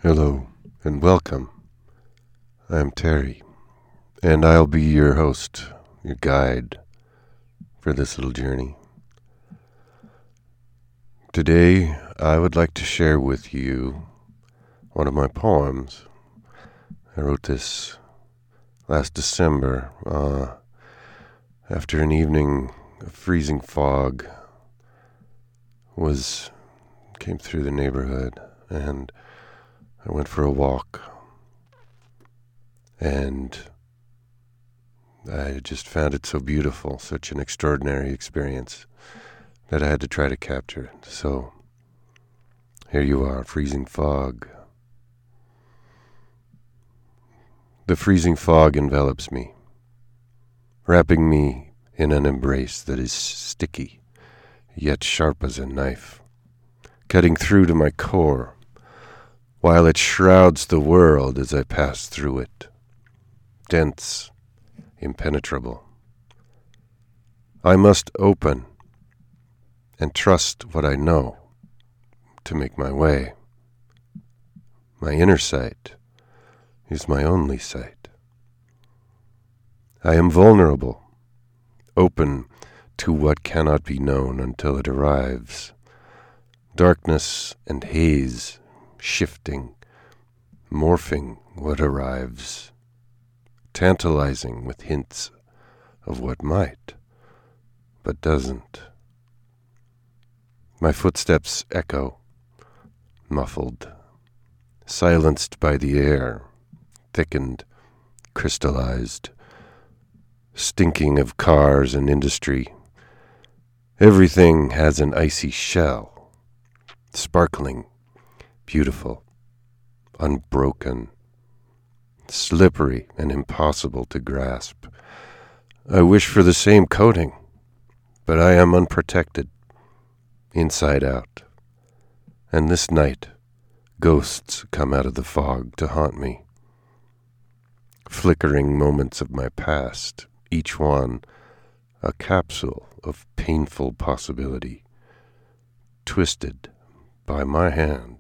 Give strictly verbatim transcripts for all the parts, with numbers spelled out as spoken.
Hello and welcome. I'm Terry, and I'll be your host, your guide for this little journey. Today, I would like to share with you one of my poems. I wrote this last December uh, after an evening of freezing fog was came through the neighborhood, and I went for a walk, and I just found it so beautiful, such an extraordinary experience, that I had to try to capture it. So, here you are, freezing fog. The freezing fog envelops me, wrapping me in an embrace that is sticky, yet sharp as a knife, cutting through to my core, while it shrouds the world as I pass through it, dense, impenetrable. I must open and trust what I know to make my way. My inner sight is my only sight. I am vulnerable, open to what cannot be known until it arrives. Darkness and haze, shifting, morphing what arrives, tantalizing with hints of what might, but doesn't. My footsteps echo, muffled, silenced by the air, thickened, crystallized, stinking of cars and industry. Everything has an icy shell, sparkling, beautiful, unbroken, slippery and impossible to grasp. I wish for the same coating, but I am unprotected, inside out. And this night, ghosts come out of the fog to haunt me. Flickering moments of my past, each one a capsule of painful possibility, twisted by my hand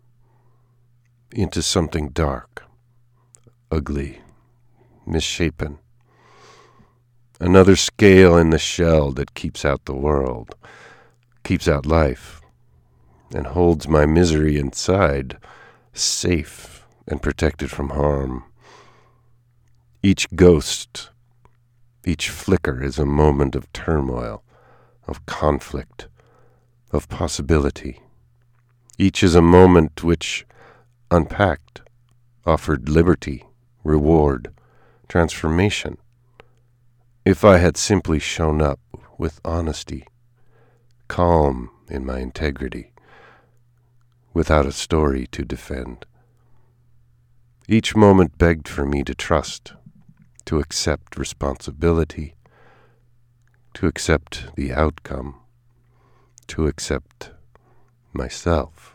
into something dark, ugly, misshapen. Another scale in the shell that keeps out the world, keeps out life, and holds my misery inside, safe and protected from harm. Each ghost, each flicker is a moment of turmoil, of conflict, of possibility. Each is a moment which, unpacked, offered liberty, reward, transformation. If I had simply shown up with honesty, calm in my integrity, without a story to defend. Each moment begged for me to trust, to accept responsibility, to accept the outcome, to accept myself,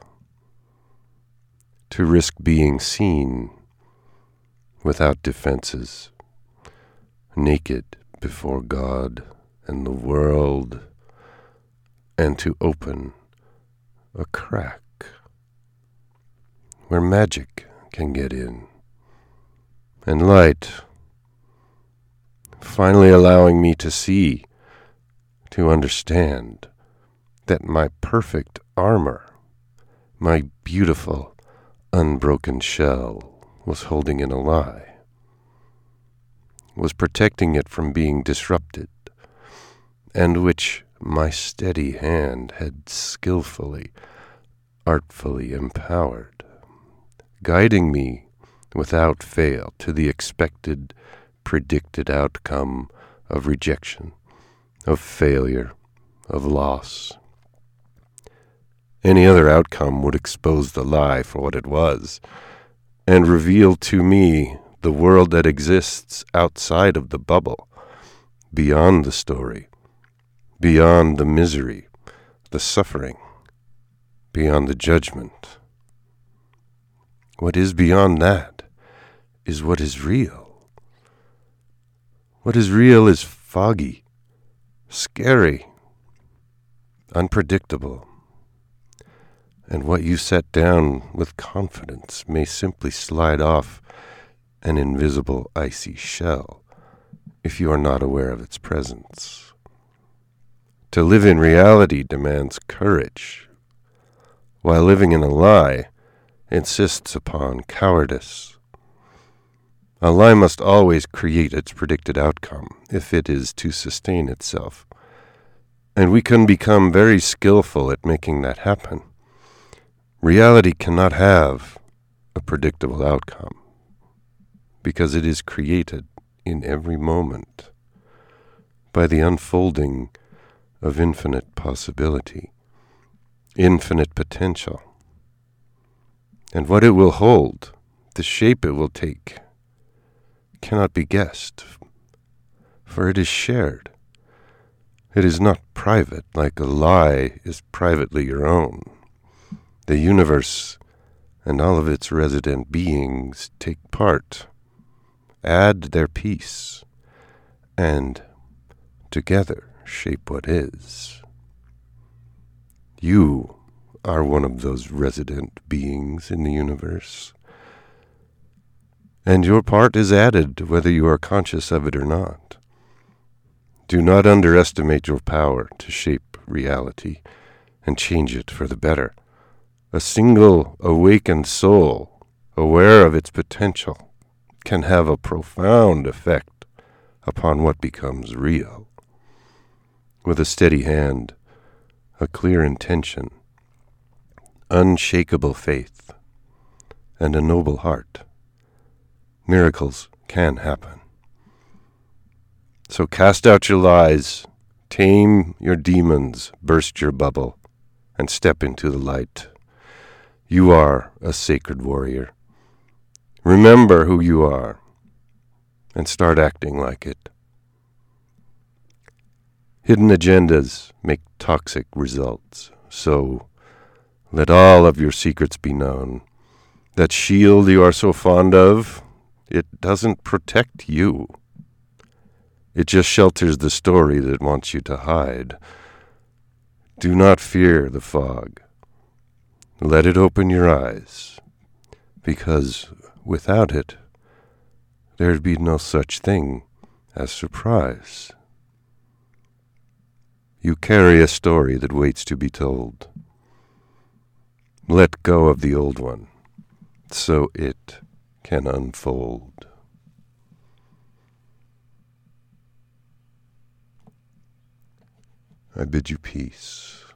to risk being seen without defenses, naked before God and the world, and to open a crack where magic can get in, and light, finally allowing me to see, to understand that my perfect armor, my beautiful, unbroken shell was holding in a lie, was protecting it from being disrupted, and which my steady hand had skillfully, artfully empowered, guiding me without fail to the expected, predicted outcome of rejection, of failure, of loss. Any other outcome would expose the lie for what it was, and reveal to me the world that exists outside of the bubble, beyond the story, beyond the misery, the suffering, beyond the judgment. What is beyond that is what is real. What is real is foggy, scary, unpredictable, and what you set down with confidence may simply slide off an invisible icy shell if you are not aware of its presence. To live in reality demands courage, while living in a lie insists upon cowardice. A lie must always create its predicted outcome if it is to sustain itself, and we can become very skillful at making that happen. Reality cannot have a predictable outcome because it is created in every moment by the unfolding of infinite possibility, infinite potential. And what it will hold, the shape it will take, cannot be guessed, for it is shared. It is not private, like a lie is privately your own. The universe and all of its resident beings take part, add their piece, and together shape what is. You are one of those resident beings in the universe, and your part is added whether you are conscious of it or not. Do not underestimate your power to shape reality and change it for the better. A single awakened soul, aware of its potential, can have a profound effect upon what becomes real. With a steady hand, a clear intention, unshakable faith, and a noble heart, miracles can happen. So cast out your lies, tame your demons, burst your bubble, and step into the light. You are a sacred warrior. Remember who you are, and start acting like it. Hidden agendas make toxic results, so let all of your secrets be known. That shield you are so fond of, it doesn't protect you. It just shelters the story that wants you to hide. Do not fear the fog. Let it open your eyes, because without it, there'd be no such thing as surprise. You carry a story that waits to be told. Let go of the old one, so it can unfold. I bid you peace.